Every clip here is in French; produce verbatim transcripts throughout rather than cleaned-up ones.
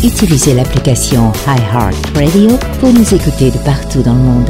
utilisez l'application iHeartRadio pour nous écouter de partout dans le monde.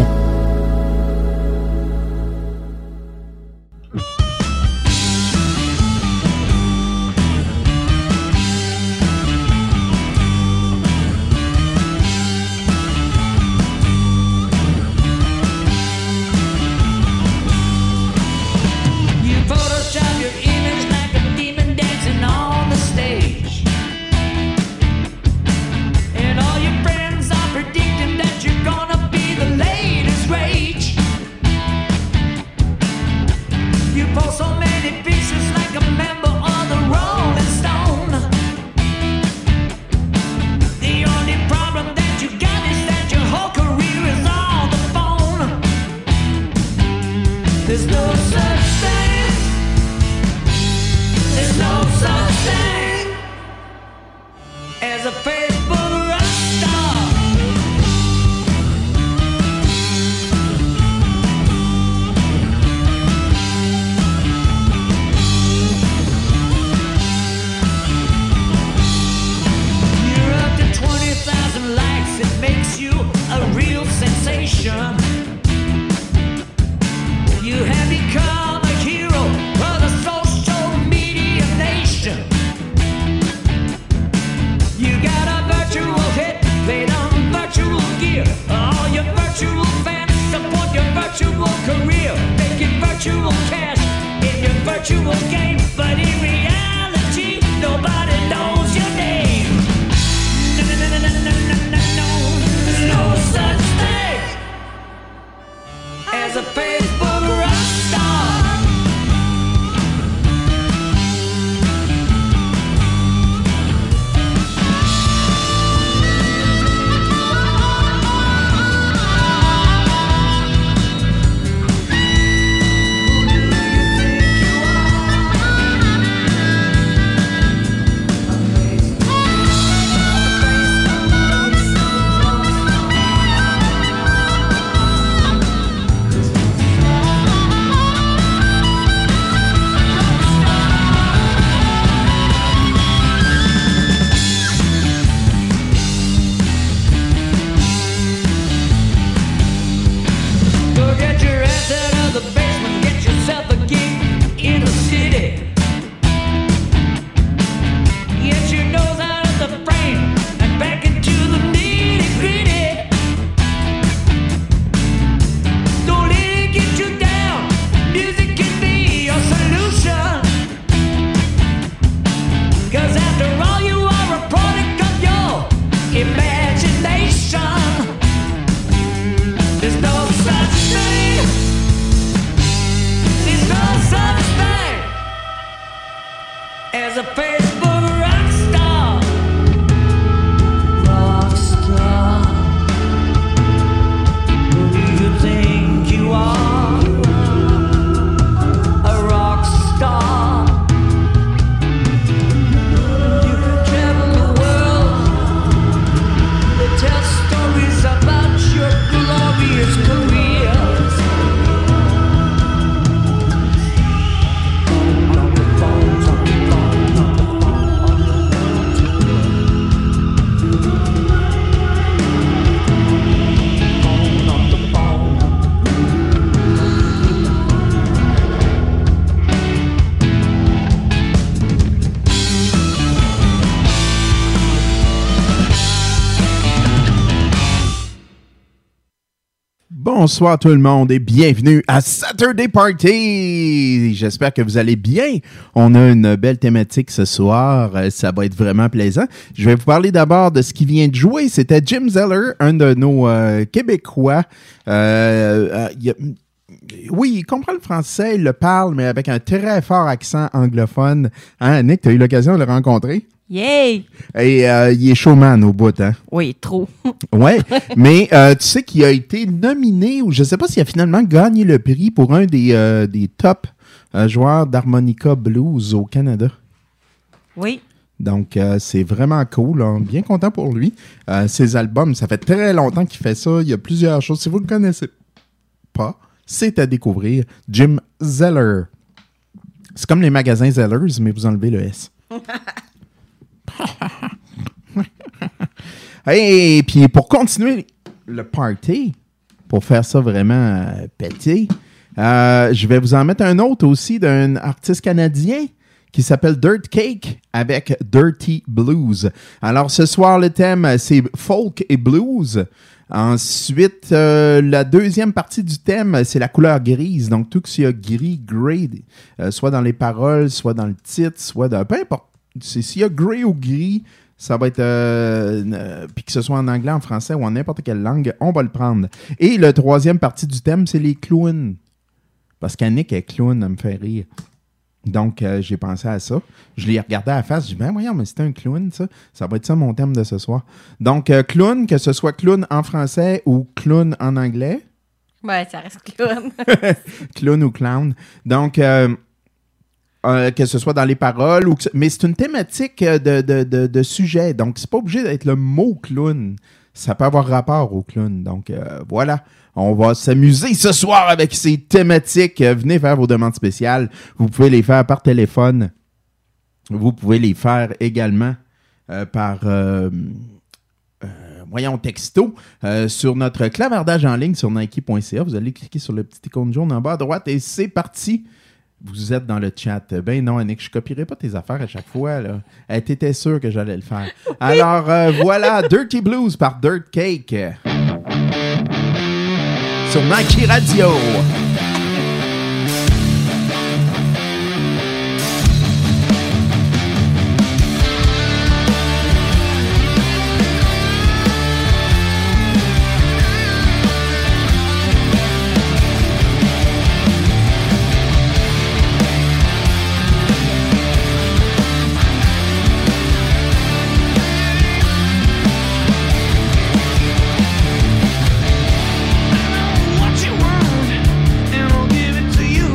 Bonsoir tout le monde et bienvenue à Saturday Party! J'espère que vous allez bien. On a une belle thématique ce soir. Ça va être vraiment plaisant. Je vais vous parler d'abord de ce qui vient de jouer. C'était Jim Zeller, un de nos euh, Québécois. Euh, euh, y a, oui, il comprend le français, il le parle, mais avec un très fort accent anglophone. Hein, Nick, tu as eu l'occasion de le rencontrer? Yay! Et euh, il est showman au bout, hein? Oui, trop. Ouais, mais euh, tu sais qu'il a été nominé, ou je ne sais pas s'il a finalement gagné le prix pour un des, euh, des top euh, joueurs d'harmonica blues au Canada. Oui. Donc, euh, c'est vraiment cool. Hein? Bien content pour lui. Euh, ses albums, ça fait très longtemps qu'il fait ça. Il y a plusieurs choses. Si vous ne le connaissez pas, c'est à découvrir. Jim Zeller. C'est comme les magasins Zellers, mais vous enlevez le S. Et puis pour continuer le party, pour faire ça vraiment euh, péter, euh, je vais vous en mettre un autre aussi d'un artiste canadien qui s'appelle Dirt Cake avec Dirty Blues. Alors ce soir, le thème, c'est folk et blues. Ensuite, euh, la deuxième partie du thème, c'est la couleur grise. Donc, tout ce qui a gris, grey, euh, soit dans les paroles, soit dans le titre, soit dans... Peu importe. C'est, s'il y a grey ou gris, ça va être... Euh, euh, puis que ce soit en anglais, en français ou en n'importe quelle langue, on va le prendre. Et la troisième partie du thème, c'est les clowns. Parce qu'Annick est clown, elle me fait rire. Donc, euh, j'ai pensé à ça. Je l'ai regardé à la face. Je dis, ben voyons, mais c'est un clown, ça. Ça va être ça mon thème de ce soir. Donc, euh, clown, que ce soit clown en français ou clown en anglais. Ouais, ça reste clown. Clown ou clown. Donc, euh, euh, que ce soit dans les paroles. ou que, Mais c'est une thématique de, de, de, de sujet. Donc, c'est pas obligé d'être le mot clown. Ça peut avoir rapport au clown. Donc, euh, voilà. On va s'amuser ce soir avec ces thématiques. Venez faire vos demandes spéciales. Vous pouvez les faire par téléphone. Vous pouvez les faire également euh, par, euh, euh, voyons, texto, euh, sur notre clavardage en ligne sur nike point c a. Vous allez cliquer sur le petit icône jaune en bas à droite et c'est parti. Vous êtes dans le chat. Ben non, Annick, je ne copierai pas tes affaires à chaque fois. Là. Elle était sûre que j'allais le faire. Oui. Alors, euh, voilà, Dirty Blues par Dirt Cake. Sur Nike Radio. What you want, and I'll give it to you.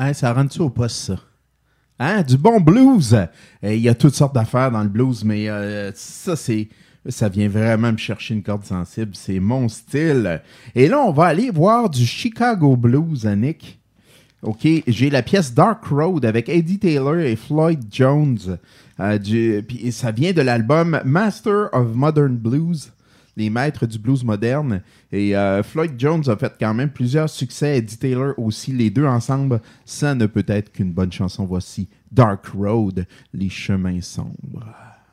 Hein, ça rentre-tu au poste, ça? Hein? Du bon blues! Il y a toutes sortes d'affaires dans le blues, mais euh, ça, c'est... Ça vient vraiment me chercher une corde sensible. C'est mon style. Et là, on va aller voir du Chicago Blues, Annick. OK, j'ai la pièce Dark Road avec Eddie Taylor et Floyd Jones. Euh, du, puis ça vient de l'album Master of Modern Blues, les maîtres du blues moderne. Et euh, Floyd Jones a fait quand même plusieurs succès. Eddie Taylor aussi. Les deux ensemble, ça ne peut être qu'une bonne chanson. Voici Dark Road, les chemins sombres.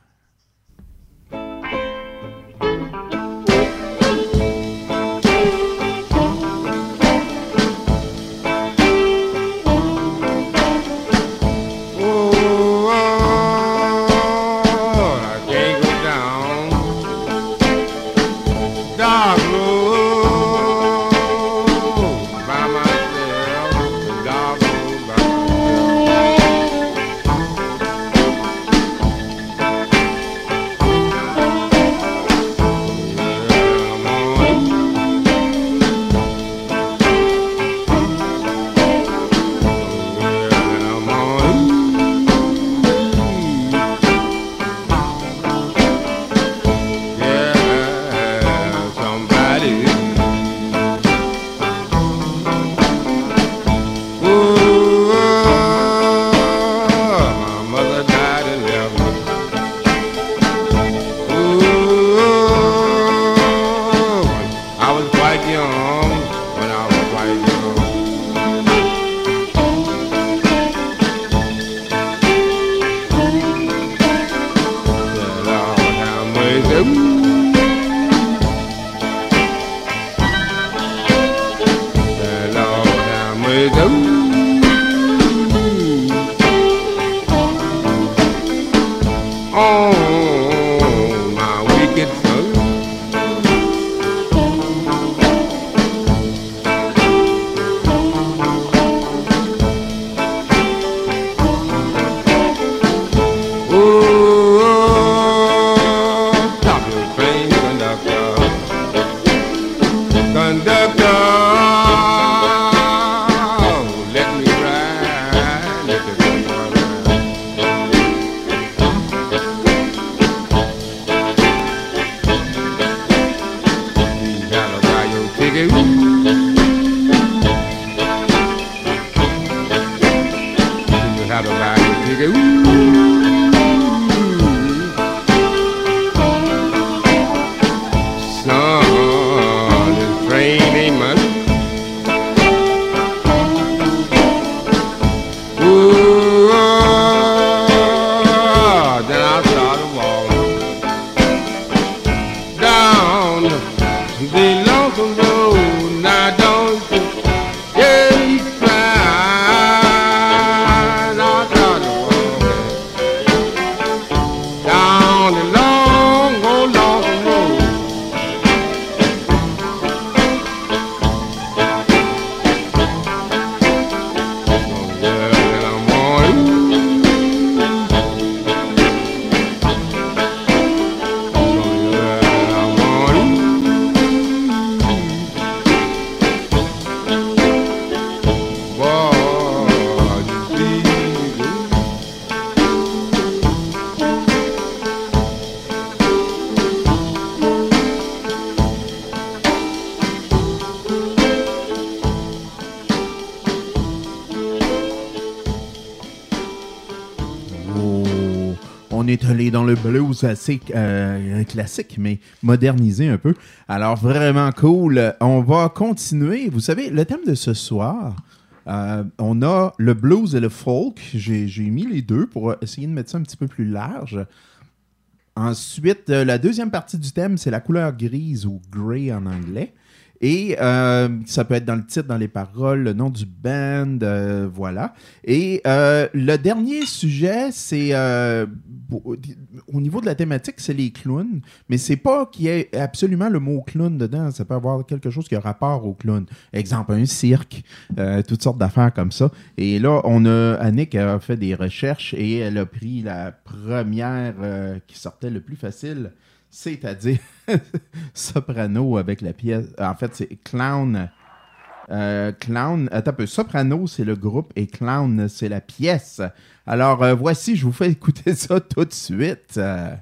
Dans le blues assez euh, classique, mais modernisé un peu. Alors, vraiment cool. On va continuer. Vous savez, le thème de ce soir, euh, on a le blues et le folk. J'ai, j'ai mis les deux pour essayer de mettre ça un petit peu plus large. Ensuite, euh, la deuxième partie du thème, c'est la couleur grise ou grey en anglais. Et euh, ça peut être dans le titre, dans les paroles, le nom du band, euh, voilà. Et euh, le dernier sujet, c'est euh, au niveau de la thématique, c'est les clowns, mais c'est pas qu'il y ait absolument le mot clown dedans. Ça peut avoir quelque chose qui a rapport au clown. Exemple, un cirque, euh, toutes sortes d'affaires comme ça. Et là, on a Annick a fait des recherches et elle a pris la première euh, qui sortait le plus facile. C'est-à-dire soprano avec la pièce. En fait, c'est clown Euh, Clown, attends un peu. Soprano, c'est le groupe et Clown, c'est la pièce. Alors, euh, voici, je vous fais écouter ça tout de suite. Euh...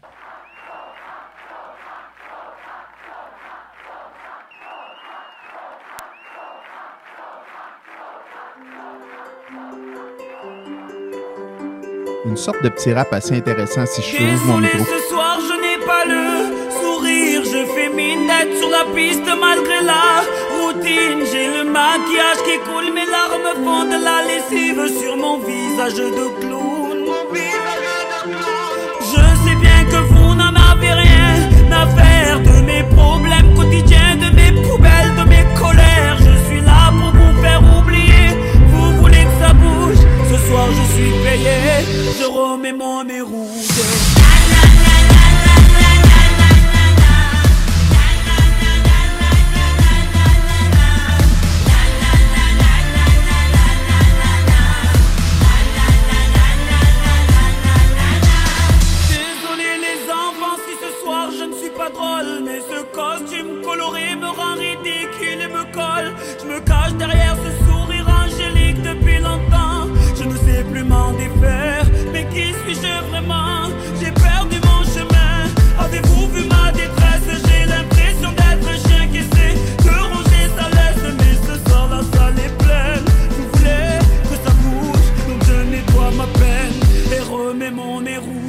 Une sorte de petit rap assez intéressant si je trouve mon micro. Ce soir, je n'ai pas le sourire. Je fais mine d'être sur la piste malgré la routine. J'ai le maquillage qui coule, mes larmes font de la lessive sur mon visage de clown. Je sais bien que vous n'en avez rien à faire de mes problèmes quotidiens, de mes poubelles, de mes colères. Je suis là pour vous faire oublier. Vous voulez que ça bouge? Ce soir je suis payé, je remets mon nez rouge. Désolé les enfants si ce soir je ne suis pas drôle, mais ce costume coloré me rend ridicule et me colle. Je me cache derrière ce sourire angélique depuis longtemps. Je ne sais plus m'en défaire, mais qui suis-je vraiment? J'ai perdu mon chemin. Avez-vous vu ma détresse? J'ai l'impression d'être un chien qui essaie de ronger sa laisse, mais ce soir la salle est pleine. Vous voulez que ça bouge, donc je nettoie ma peine et remets mon nez rouge.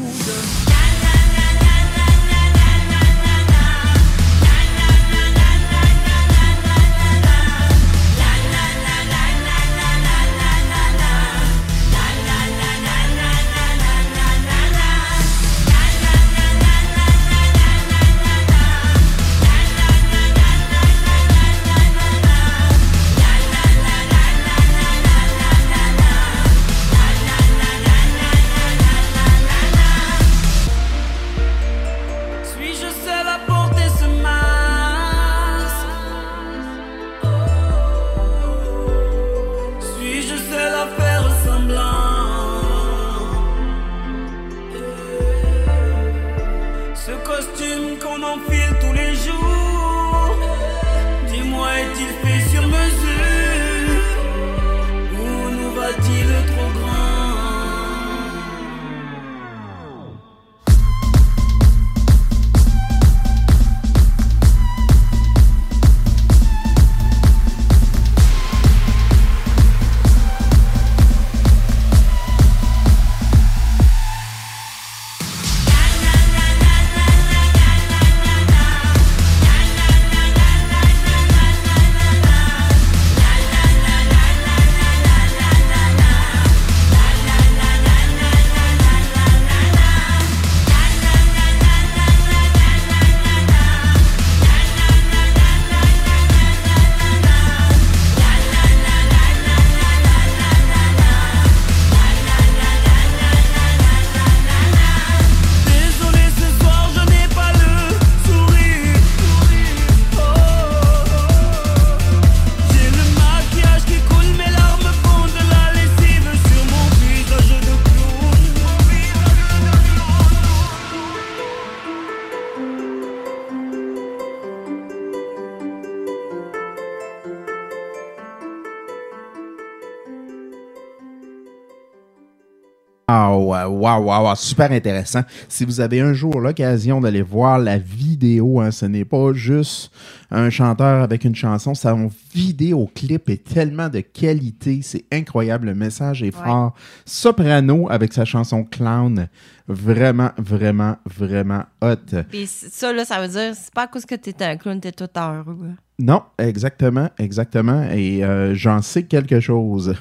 Wow, wow, wow, super intéressant. Si vous avez un jour l'occasion d'aller voir la vidéo, hein, ce n'est pas juste un chanteur avec une chanson, son vidéoclip est tellement de qualité, c'est incroyable, le message est fort. Ouais. Soprano avec sa chanson Clown, vraiment, vraiment, vraiment hot. Puis ça, là, ça veut dire, c'est pas à cause que t'es un clown, t'es tout heureux. Non, exactement, exactement, et euh, j'en sais quelque chose.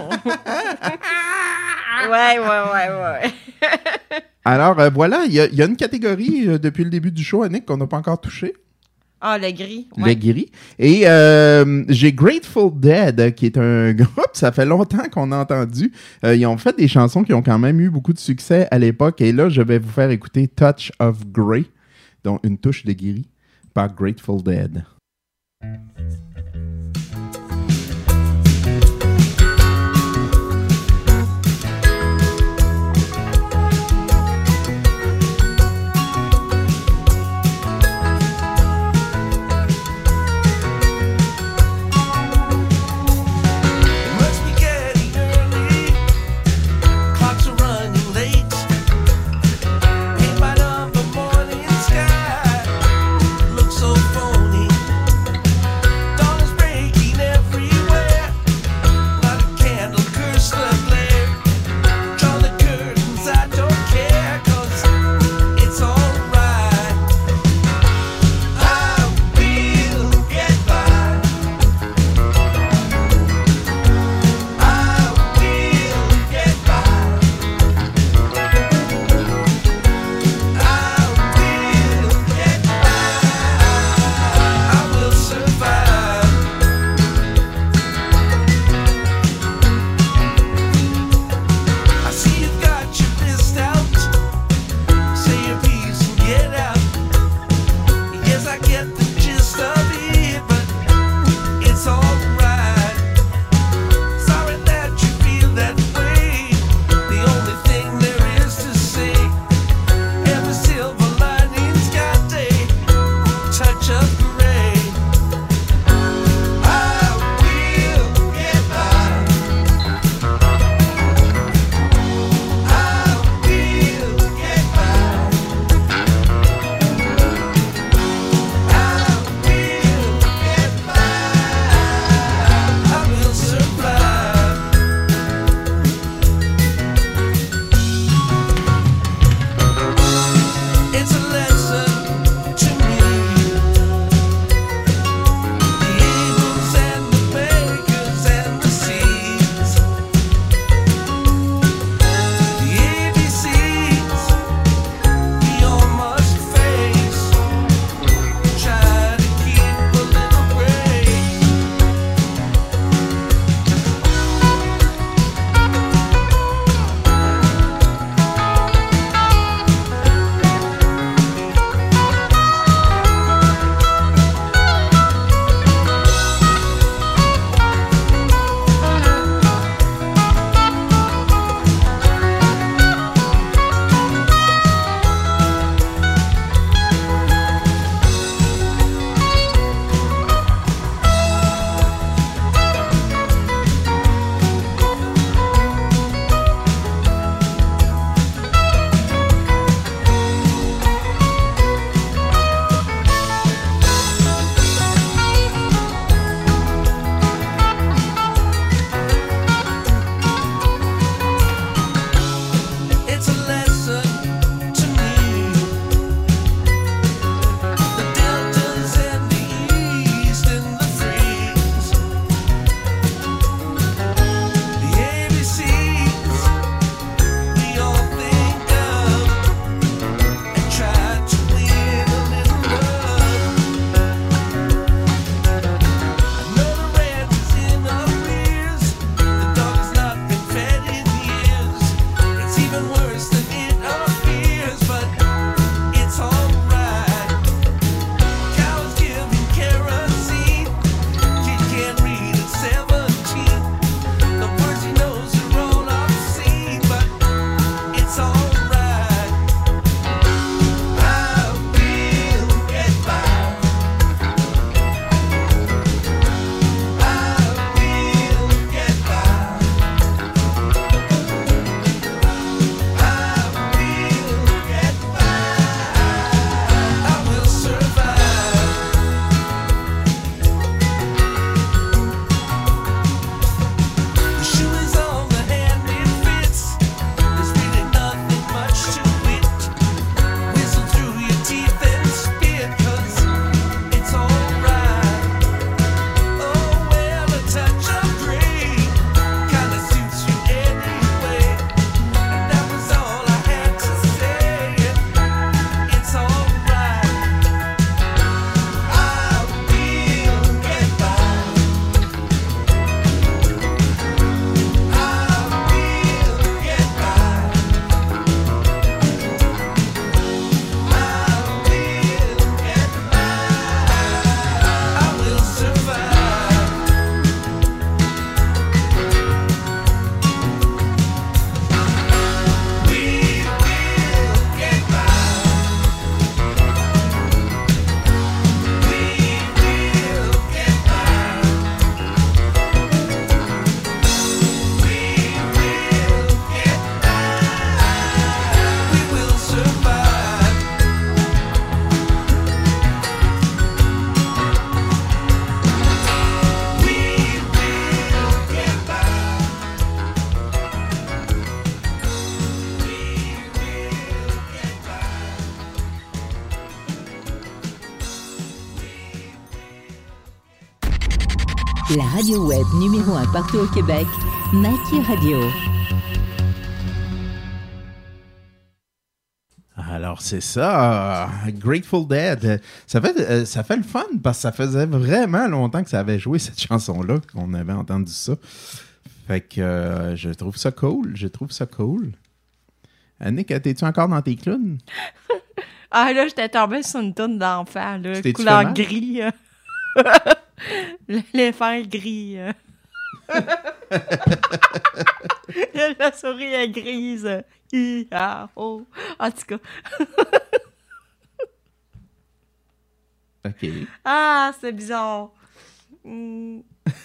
Ouais, ouais, ouais, ouais. Alors, euh, voilà, il y, y a une catégorie euh, depuis le début du show, Annick, qu'on n'a pas encore touché. Ah, le gris. Ouais. Le gris. Et euh, j'ai Grateful Dead, qui est un groupe, ça fait longtemps qu'on a entendu. Euh, ils ont fait des chansons qui ont quand même eu beaucoup de succès à l'époque. Et là, je vais vous faire écouter Touch of Grey, donc une touche de gris, par Grateful Dead. La radio web numéro un partout au Québec, Nike Radio. Alors, c'est ça, Grateful Dead. Ça fait, euh, ça fait le fun parce que ça faisait vraiment longtemps que ça avait joué cette chanson-là, qu'on avait entendu ça. Fait que euh, je trouve ça cool, je trouve ça cool. Annick, t'es-tu encore dans tes clowns? Ah là, j'étais tombée sur une toune d'enfant, là, T'es-tu couleur fait mal? gris. euh. Les fers gris. euh. La souris est grise. Hi, ah, oh. En tout cas. OK. Ah, c'est bizarre. Mm.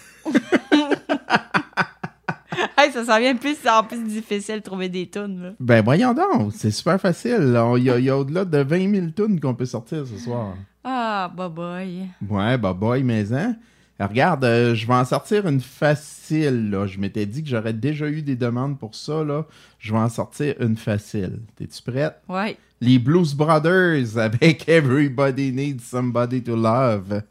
Hey, ça s'en vient plus, en plus difficile de trouver des tunes. Là. Ben voyons donc, c'est super facile. Il y, y a au-delà de vingt mille tunes qu'on peut sortir ce soir. Ah, bye bye. Ouais, bah boy, mais hein. Regarde, euh, je vais en sortir une facile, là. Je m'étais dit que j'aurais déjà eu des demandes pour ça, là. Je vais en sortir une facile. T'es-tu prête? Ouais. Les Blues Brothers avec Everybody Needs Somebody to Love.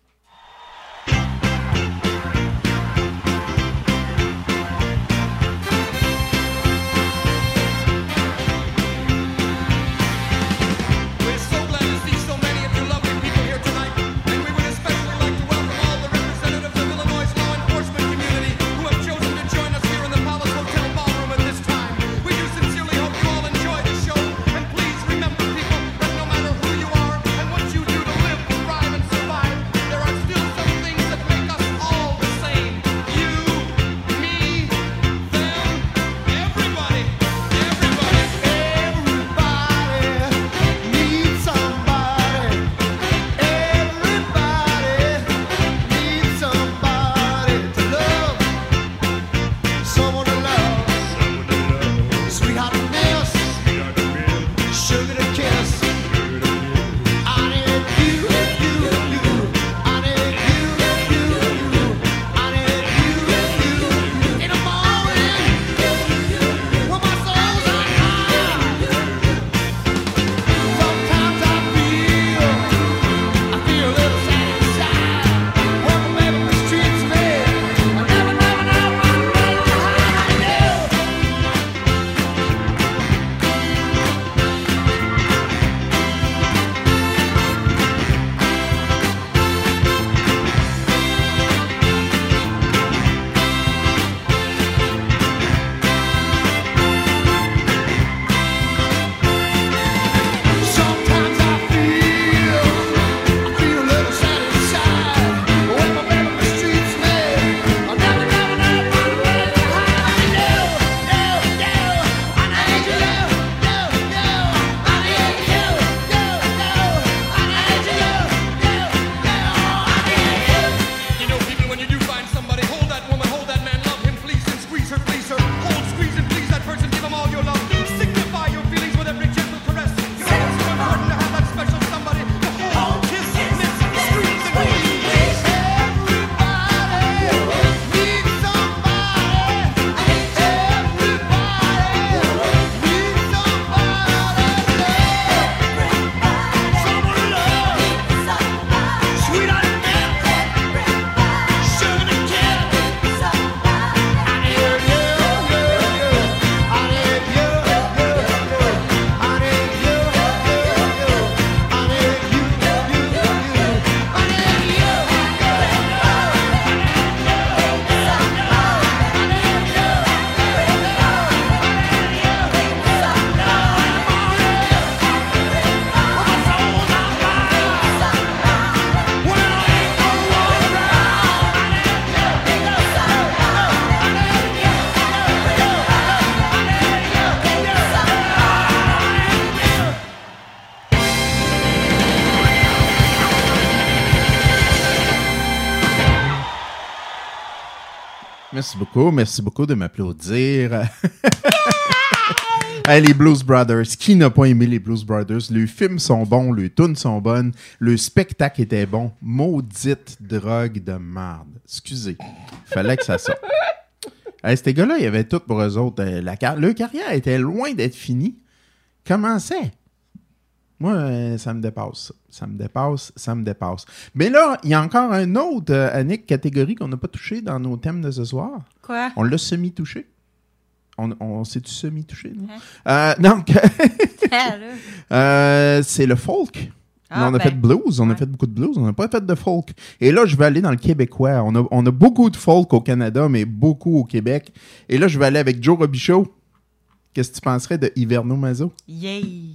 We're so glad to see so many of you lovely people here tonight, and we would especially like to welcome all the representatives of Illinois' law enforcement community who have chosen to join us here in the Palace Hotel ballroom at this time. We do sincerely hope you all enjoy the show, and please remember, people, that no matter who you are and what you do to live, thrive, and survive, there are still some things that make us all the same. You, me, them, everybody, everybody. Everybody needs somebody. Everybody needs somebody to love. Someone to love. Sweetheart to miss. Sugar to kiss. I need you, you, you. I need you, you, you. I need you, you, you. In the morning, when my soul's on fire. Sometimes I feel, I feel a little sad inside. When my baby mistreats me, I never, never, never, never know how I do. Sometimes I feel, I feel a little sad inside. When my baby mistreats me, I never, never, never know how I do. No, no, I need you. No, no, I need you. No, no, I need you. No, no, I need you. You know, people, when you do find somebody, hold that woman, hold that man, love him, fleece and squeeze her, please her. Hold, squeeze, and please that person, give him all your love. Signify your feelings with every gentle caress. You know it's so important to have that special somebody to hold, kiss, miss, squeeze, and please. Everybody needs somebody. Everybody needs somebody to love. Someone to love. Sweetheart to miss. Sugar to kiss. I need you, you, you. I need you, you, you. I need you, you, you. I need you, you, you. I need you. Merci beaucoup, merci beaucoup de m'applaudir. Hey, les Blues Brothers, qui n'a pas aimé les Blues Brothers? Les films sont bons, les tunes sont bonnes, le spectacle était bon. Maudite drogue de merde. Excusez, fallait que ça sorte. Hey, ces gars-là, il y avait tout pour eux autres. Euh, La car- leur carrière était loin d'être finie. Comment c'est? Moi, euh, ça me dépasse. Ça me dépasse, ça me dépasse. Mais là, il y a encore un autre, euh, Annick, catégorie qu'on n'a pas touché dans nos thèmes de ce soir. Quoi? On l'a semi-touché. On, on s'est-tu semi-touché, non? Hein? Euh, donc, Ah, là. euh, c'est le folk. Ah, Là, on a ben, fait de blues, on a ouais. fait beaucoup de blues, on n'a pas fait de folk. Et là, je vais aller dans le québécois. On a, on a beaucoup de folk au Canada, mais beaucoup au Québec. Et là, je vais aller avec Joe Robichaud. Qu'est-ce que tu penserais de Hiverno Mazo? Yay!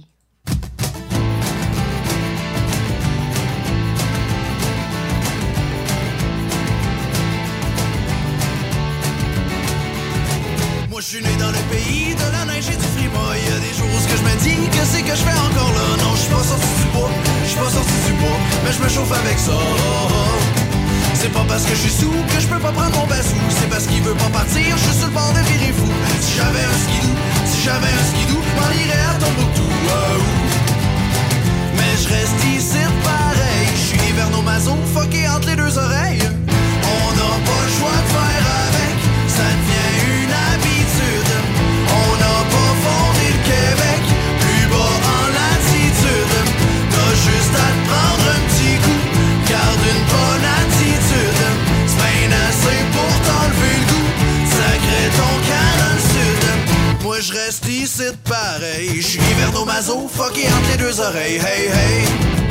Moi je suis né dans le pays de la neige et du frima. Il y a des jours où ce que je me dis que c'est que je fais encore là. Non, je suis pas sorti du bois, je suis pas sorti du bois, mais je me chauffe avec ça. C'est pas parce que je suis sous que je peux pas prendre mon bassou. C'est parce qu'il veut pas partir, je suis sur le bord de virer fou. Si j'avais un skidoo, si j'avais un skidoo, m'en irais à Tombouctou. Oh. Mais je reste ici pareil. Je suis Hiverno Mazo, fucké entre les deux oreilles. On n'a pas le choix de faire avec, ça devient une habitude. On n'a pas fondé le Québec, plus bas en latitude. T'as juste à te prendre un petit coup, garde une bonne attitude. C'est bien assez pour t'enlever le goût, sacré ton camp dans le sud. Moi je reste ici pareil, je suis Hiverno Mazo, fucké entre les deux oreilles. Hey hey.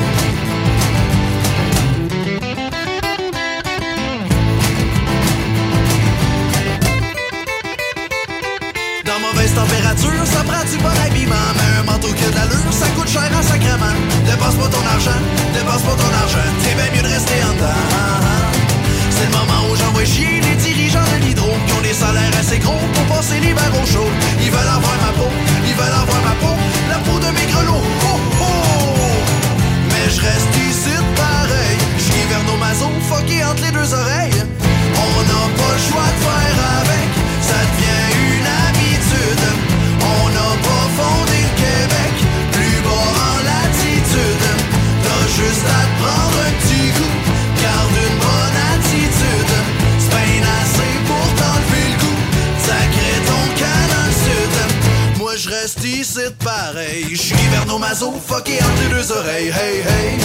Dans mauvaise température, ça prend du bon habillement. Mais un manteau qui a de l'allure, ça coûte cher en sacrement. Dépense pas ton argent, dépense pas ton argent. T'es bien mieux de rester en dedans. C'est le moment où j'envoie chier les dirigeants de l'hydro qui ont des salaires assez gros pour passer l'hiver au chaud. Ils veulent avoir ma peau, ils veulent avoir ma peau, la peau de mes grelots. Oh oh! Mais je reste ici pareil. Je suis Hiverno Mazo, fucké entre les deux oreilles. On n'a pas le choix de faire avec, ça devient une habitude. On n'a pas fondé le Québec, plus bas en latitude. T'as juste à te prendre un petit coup, garde une bonne attitude. C'est bien assez pour t'enlever le goût, sacré ton camp dans le sud. Moi je reste ici pareil, je suis Hiverno Mazo, fucké entre les deux oreilles. Hey hey.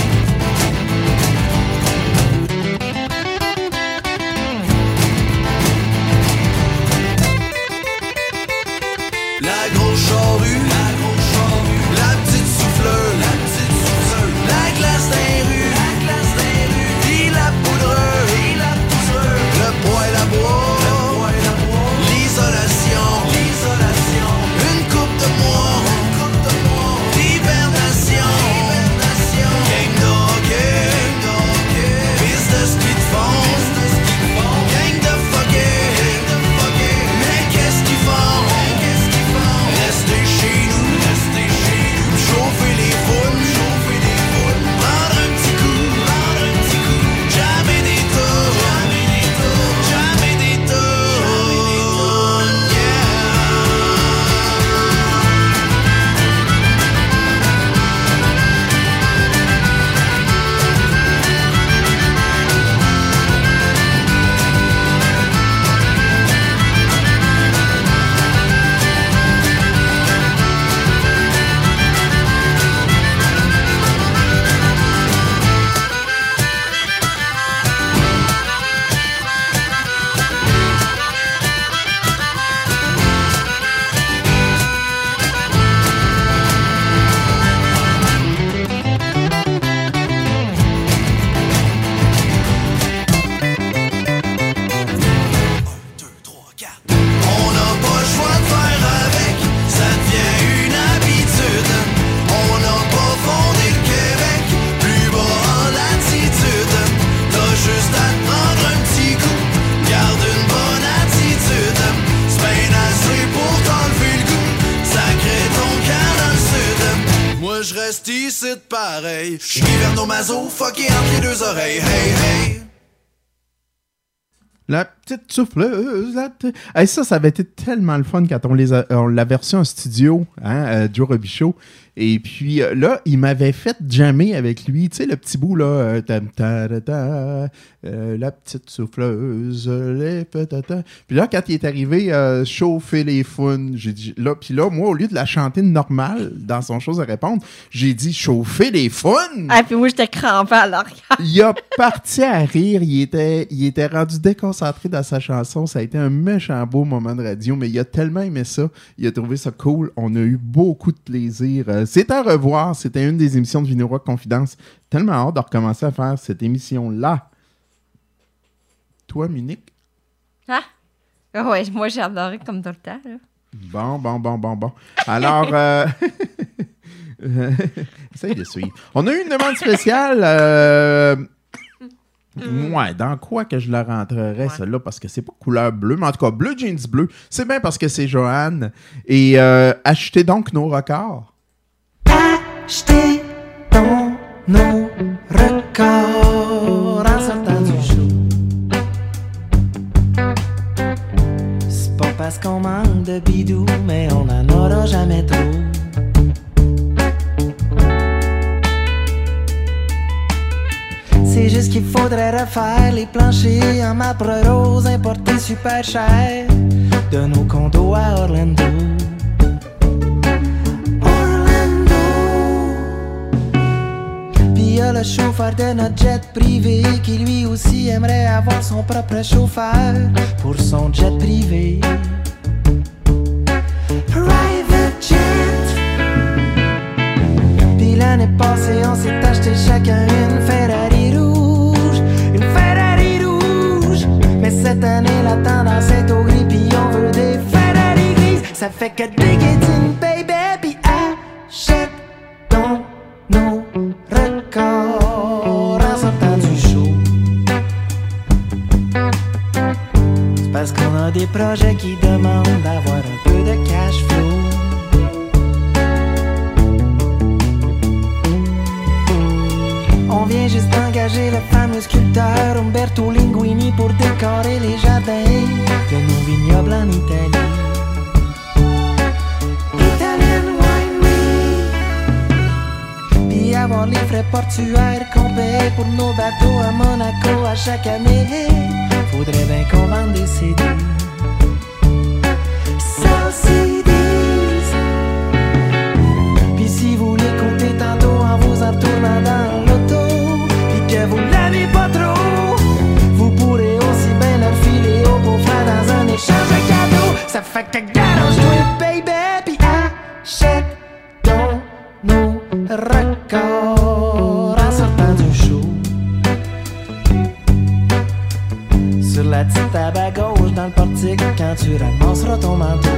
La grosse charrue, la grosse charrue, la petite souffleuse, la petite souffleuse, la glace des rues, la glace des rues, et la poudreuse, et la poudreuse, le bois et la bois, le bois et la bois, l'isolation, l'isolation, une coupe de mois, une coupe de mois, l'hibernation, l'hibernation, game de hockey, game de hockey, piste de ski de fond, piste de ski de fond, gang de fucké, gang de fucké, mais qu'est-ce qu'ils font? Restez chez nous, restez chez nous, chauffer les foules, chauffer les foules, prendre un petit coup, prendre un petit coup, jamais des tours, jamais des tours, jamais des tours, jamais des tours, yeah. On n'a pas le choix de faire avec, ça devient une habitude. On n'a pas fondé le Québec, plus bas en latitude. T'as juste à te prendre un petit coup, garde une bonne attitude. C'est bien assez pour t'enlever le goût, sacré ton camp dans le sud. Moi je reste ici pareil, je suis Hiverno Mazo, fucké entre les deux oreilles. Hey hey. La petite souffleuse. La t- hey, ça, ça avait été tellement le fun quand on, les a, on l'avait reçu en studio, hein, euh, Joe Robichaud. Et puis euh, là, il m'avait fait jammer avec lui, tu sais, le petit bout, là, euh, tam, ta, ta, ta, euh, la petite souffleuse, les patata. Puis là, quand il est arrivé, euh, chauffer les founes, j'ai dit, là, puis là, moi, au lieu de la chanter normale dans son chose à répondre, j'ai dit, chauffer les founes! Ah, puis moi, j'étais crampé à l'arrière. Il a parti à rire, il était, il était rendu déconcentré dans sa chanson, ça a été un méchant beau moment de radio, mais il a tellement aimé ça, il a trouvé ça cool, on a eu beaucoup de plaisir. Euh, C'est à revoir. C'était une des émissions de Vinyl Rock Confidence. Tellement hâte de recommencer à faire cette émission-là. Toi, Munich? Ah? Ah ouais, moi, j'ai adoré comme tout le temps. Là. Bon, bon, bon, bon, bon. Alors, euh... essaye de suivre. On a eu une demande spéciale. Euh... Ouais, dans quoi que je la rentrerais, ouais. Celle-là, parce que c'est pas couleur bleue, mais en tout cas, bleu jeans bleu. C'est bien parce que c'est Joanne. Et euh, achetez donc nos records. Achetez donc nos records en sortant du show. C'est pas parce qu'on manque de bidou, mais on n'en aura jamais trop. C'est juste qu'il faudrait refaire les planchers en marbre rose importés super cher de nos condos à Orlando. Il y a le chauffeur de notre jet privé qui lui aussi aimerait avoir son propre chauffeur pour son jet privé. Private jet. Puis l'année passée on s'est acheté chacun une Ferrari rouge, une Ferrari rouge. Mais cette année la tendance est au gris puis on veut des Ferrari grises. Ça fait que dig it in baby, puis achète donc nos records en sortant du show. C'est parce qu'on a des projets qui demandent d'avoir un peu de cash flow. On vient juste d'engager le fameux sculpteur Umberto Linguini pour décorer les jardins de nos vignobles en Italie. Avoir les frais portuaires qu'on paye pour nos bateaux à Monaco à chaque année. Faudrait bien qu'on vende des C D. Sell C Ds. Puis si vous l'écoutez tantôt en vous en retournant dans l'auto, puis que vous l'avez pas trop, vous pourrez aussi bien leur filer au beau-frère dans un échange de cadeaux. Ça fait que garage-toi baby, puis achète donc nos records en sortant du show. Sur la petite table à gauche dans le portique quand tu ramasseras ton manteau.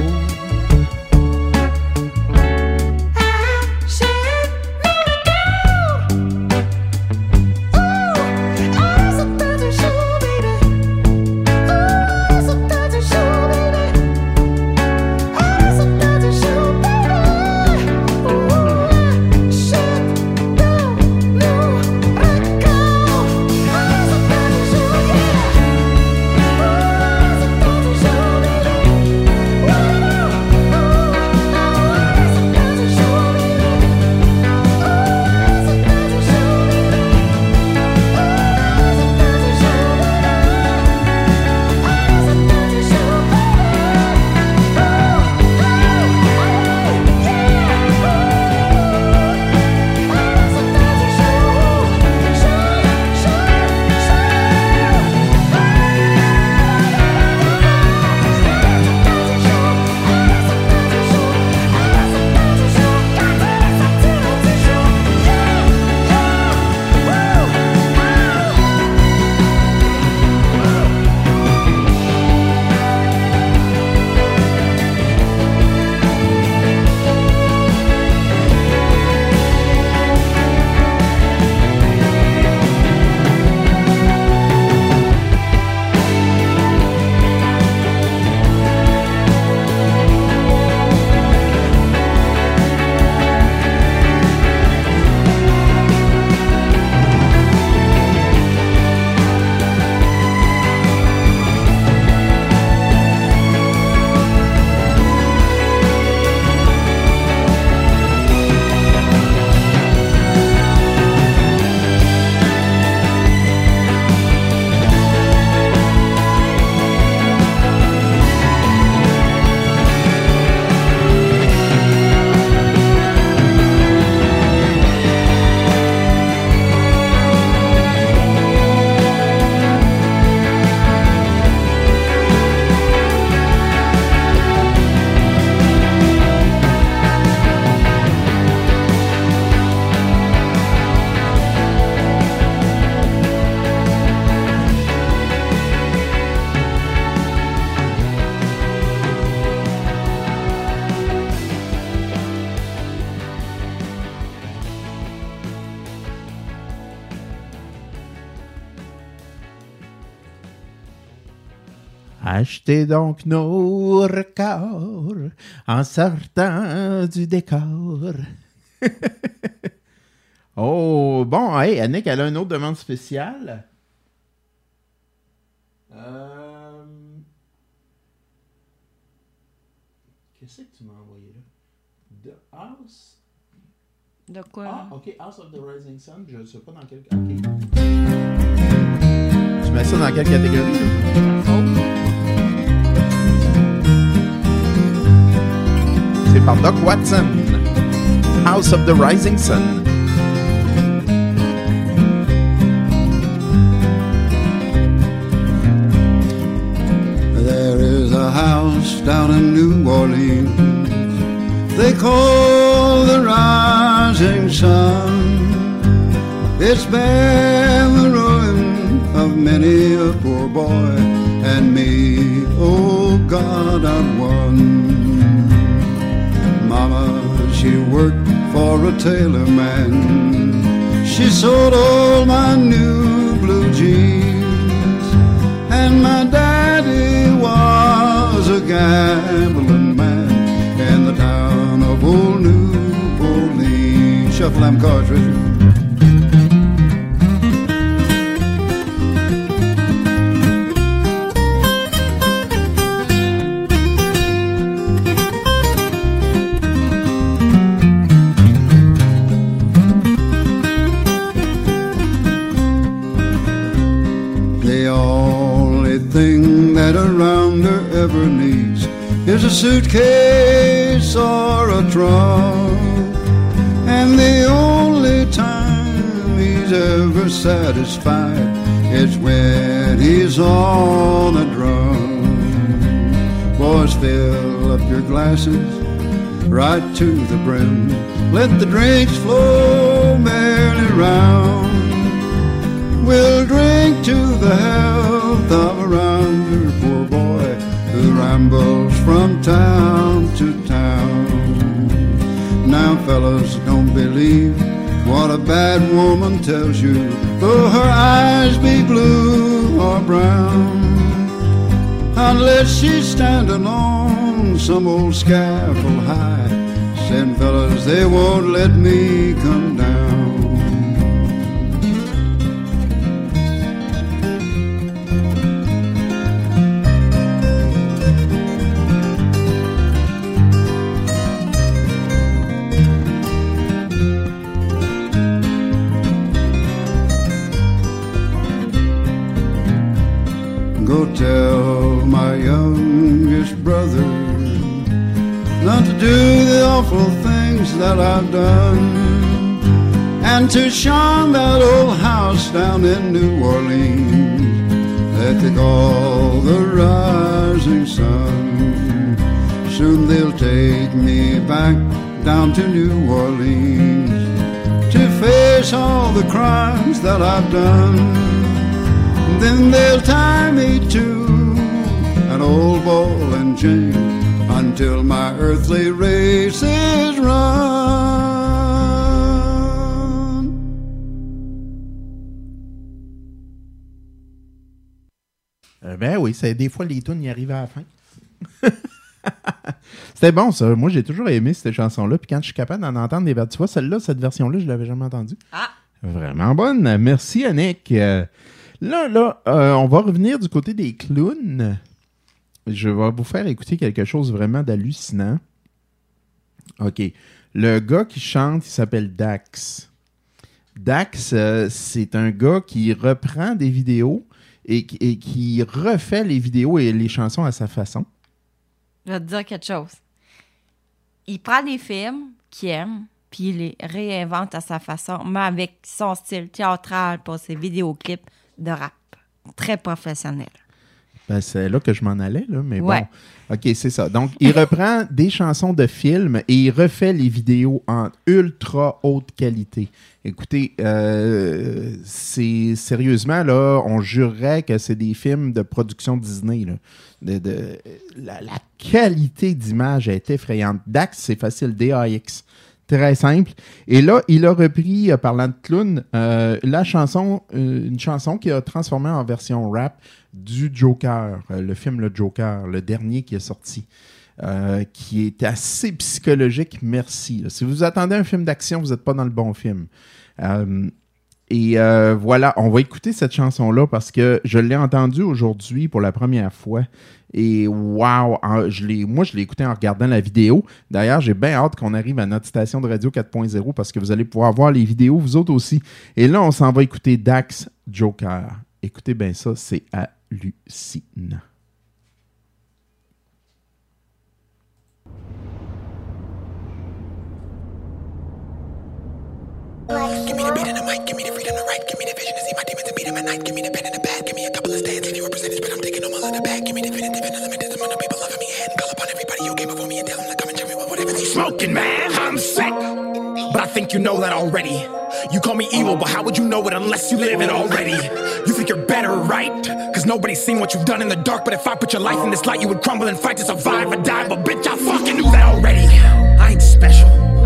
Achetez donc nos records en sortant du décor. Oh, bon, hey, Annick, elle a une autre demande spéciale. Euh... Qu'est-ce que tu m'as envoyé là? The House? De quoi? Ah, ok, House of the Rising Sun, je ne sais pas dans quelle... Ok. Tu mets ça dans quelle catégorie? Là? C'est par Doc Watson. House of the Rising Sun. There is a house down in New Orleans they call the Rising Sun. It's been the ruin of many a poor boy and me. Oh God, I've won. Mama, she worked for a tailor man. She sewed all my new blue jeans. And my daddy was a gambling man in the town of old New Orleans. Shuffle them cards, Richard. Thing that a rounder ever needs is a suitcase or a trunk. And the only time he's ever satisfied is when he's on a drum. Boys, fill up your glasses right to the brim. Let the drinks flow merrily round. We'll drink to the health of a rounder, poor boy, who rambles from town to town. Now, fellas, don't believe what a bad woman tells you, though her eyes be blue or brown. Unless she's standing on some old scaffold high, saying, fellas, they won't let me come down. Go tell my youngest brother not to do the awful things that I've done, and to shun that old house down in New Orleans that they call the Rising Sun. Soon they'll take me back down to New Orleans to face all the crimes that I've done. Then they'll tie me to an old ball and chain until my earthly race is run. Euh, ben oui, c'est des fois les tunes y arrivent à la fin. C'était bon ça. Moi j'ai toujours aimé cette chanson-là. Puis quand je suis capable d'en entendre des versions, tu vois, celle-là, cette version-là, je l'avais jamais entendue. Ah! Vraiment bonne. Merci Annick. Euh, Là, là, euh, on va revenir du côté des clowns. Je vais vous faire écouter quelque chose vraiment d'hallucinant. OK. Le gars qui chante, il s'appelle Dax. Dax, euh, c'est un gars qui reprend des vidéos et, et qui refait les vidéos et les chansons à sa façon. Je vais te dire quelque chose. Il prend des films qu'il aime, puis il les réinvente à sa façon, mais avec son style théâtral pour ses vidéoclips de rap. Très professionnel. Ben, c'est là que je m'en allais, là, mais ouais. bon. OK, c'est ça. Donc, il reprend des chansons de films et il refait les vidéos en ultra haute qualité. Écoutez, euh, c'est sérieusement, là, on jurerait que c'est des films de production Disney, là. De, de, la, la qualité d'image est effrayante. Dax, c'est facile, D A X. Très simple. Et là, il a repris, euh, parlant de clown, euh, la chanson, euh, une chanson qui a transformé en version rap du Joker, euh, le film Le Joker, le dernier qui est sorti, euh, qui est assez psychologique, merci. Là. Si vous attendez un film d'action, vous n'êtes pas dans le bon film. Euh, et euh, voilà, on va écouter cette chanson-là parce que je l'ai entendue aujourd'hui pour la première fois. Et wow, je l'ai, moi je l'ai écouté en regardant la vidéo. D'ailleurs, j'ai bien hâte qu'on arrive à notre station de radio quatre point zéro parce que vous allez pouvoir voir les vidéos, vous autres aussi. Et là, on s'en va écouter Dax Joker. Écoutez bien ça, c'est hallucinant. Give me the beat and the mic, give me the freedom to write, give me the vision to see my demons and beat them at night, give me the pen and the pad, give me a couple of stands, leave you a percentage, but I'm taking them all in the bag, give me definitive and unlimited amount of people loving me and call upon everybody who came before me and tell them to come and check me with whatever they smoking, man, I'm sick, but I think you know that already. You call me evil, but how would you know it unless you live it already? You think you're better, right? Cause nobody's seen what you've done in the dark, but if I put your life in this light, you would crumble and fight to survive or die, but bitch, I fucking knew that already. I ain't special,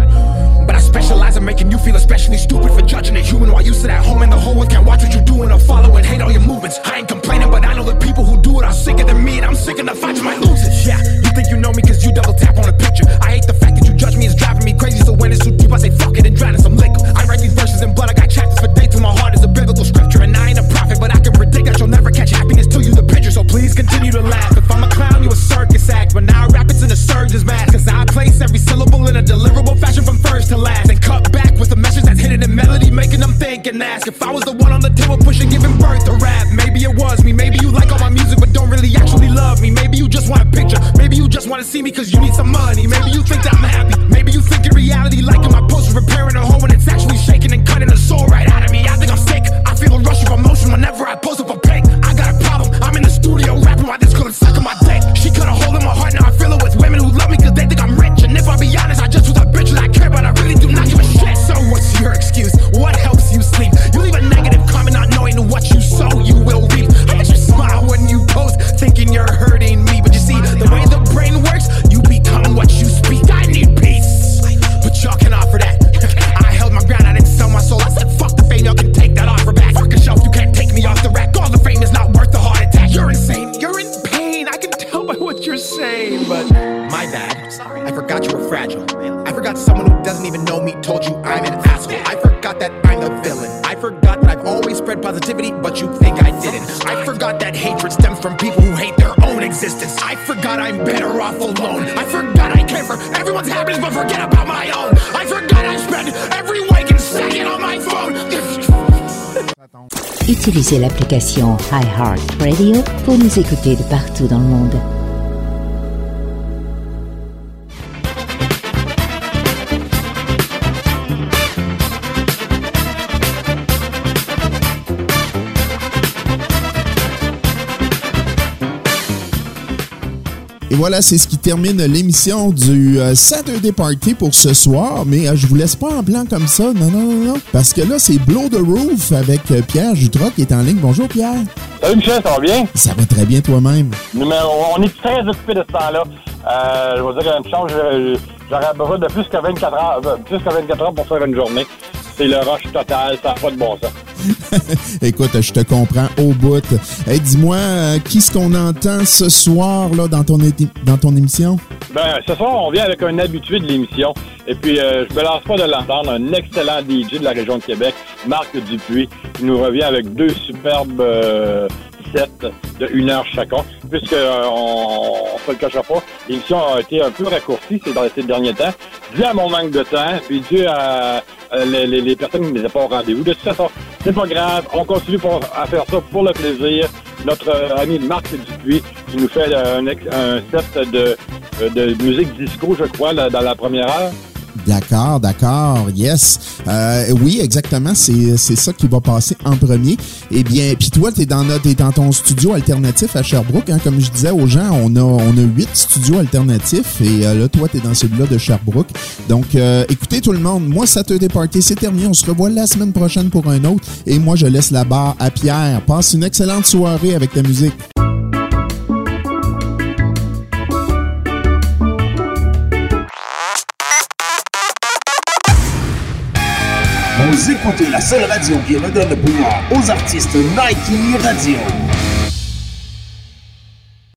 but I specialize in making you feel especially stupid for judging a human while you sit at home and the whole world can't watch what you're doing or follow and hate all your movements. I ain't complaining, but I know the people who do it are sicker than me, and I'm sick enough I just might lose it. Yeah, you think you know me cause you double tap on a picture. I hate the fact that you judge me, it's driving me crazy, so when it's too deep I say fuck it and drown in some liquor. I write these verses in blood, I got chapters for days till my heart is a biblical scripture, and I ain't a prophet, but I can predict that you'll never catch happiness till you the picture, so please continue to laugh. If I'm a clown, you a circus act, but now I rap it's in a surgeon's mask, cause I place every syllable in a deliverable fashion from first to last, and cut back with a message that's hidden in melody, making them think and ask if I was the one on the table pushing, giving birth to rap. Maybe it was me, maybe you like all my music but don't really actually love me. Maybe you just want a picture, maybe you just want to see me cause you need some money. Maybe you think that I'm happy, maybe you think in reality liking my post is repairing a hole when it's actually shaking and cutting the soul right out of me. I think I'm sick, I feel a rush of emotion whenever I post up a pic. I got a problem, I'm in the studio rapping while this girl is sucking my dick. She cut a hole in my heart, now I fill it with women who love me cause they think I'm rich. And if I be honest, I just was a bitch that I care, but I really do not give a shit. So what's your excuse? What helps you sleep? You leave a negative comment not knowing what you sow, you will reap. I bet you smile when you post, thinking you're hurting me. But you see, the way the brain works, you become what you speak. I need peace, but y'all can offer that. I held my ground, I didn't sell my soul. I said fuck the fame, y'all can take that offer back. Fuck a shelf, you can't take me off the rack. All the fame is not worth the heart attack. You're insane, you're in pain, I can tell by what you're saying. But my bad, I forgot you were fragile. I forgot someone who doesn't even know me told you I'm an asshole. I forgot that I'm the villain. I forgot that I've always spread positivity, but you think I didn't. I forgot that hatred stems from people who hate their own existence. I forgot I'm better off alone. I forgot I care for everyone's happiness, but forget about my own. I forgot I spend every waking second on my phone. Utilisez l'application iHeartRadio pour nous écouter de partout dans le monde. Et voilà, c'est ce qui termine l'émission du euh, Saturday Party pour ce soir. Mais euh, je vous laisse pas en blanc comme ça. Non, non, non, non. Parce que là, c'est Blow the Roof avec euh, Pierre Jutras qui est en ligne. Bonjour, Pierre. Salut, Michel, ça va bien? Ça va très bien toi-même. Numéro, on est très occupé de ce temps-là. Euh, je vais dire une chose, j'aurais besoin de plus que vingt-quatre heures, plus que vingt-quatre heures pour faire une journée. C'est le rush total, ça n'a pas de bon sens. Écoute, je te comprends au bout. Hey, dis-moi, euh, qui est-ce qu'on entend ce soir là, dans, ton é- dans ton émission? Ben, ce soir, on vient avec un habitué de l'émission. Et puis, euh, je me lance pas de l'entendre. Un excellent D J de la région de Québec, Marc Dupuis, qui nous revient avec deux superbes euh, sets de une heure chacun. Puisque, euh, on ne se le cachera pas, l'émission a été un peu raccourcie c'est dans ces derniers temps, dû à mon manque de temps, puis dû à euh, les, les, les personnes qui ne m'étaient pas au rendez-vous. De toute façon, c'est pas grave, on continue pour, à faire ça pour le plaisir. Notre euh, ami Marc Dupuis, qui nous fait euh, un, un set de, de musique disco, je crois, là, dans la première heure. D'accord, d'accord, yes. Euh, oui, exactement, c'est, c'est ça qui va passer en premier. Eh bien, puis toi, t'es dans, notre, t'es dans ton studio alternatif à Sherbrooke. Hein, comme je disais aux gens, on a, on a huit studios alternatifs et euh, là, toi, t'es dans celui-là de Sherbrooke. Donc, euh, écoutez tout le monde, moi, Saturday Party, c'est terminé. On se revoit la semaine prochaine pour un autre. Et moi, je laisse la barre à Pierre. Passe une excellente soirée avec ta musique. Vous écoutez la seule radio qui redonne le pouvoir aux artistes, Nike Radio.